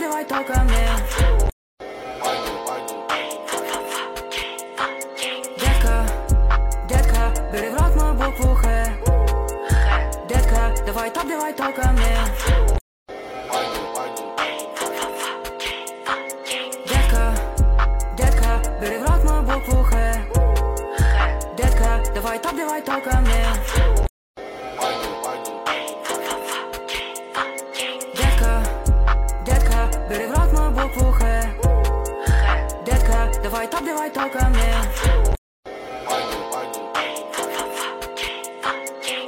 давай только мне. Детка, бери в рот мою букву Х. Детка, давай только мне. Детка, бери в рот мою букву Х. Детка, давай только мне. Детка, бери в рот мою букву Х. Детка, давай только мне.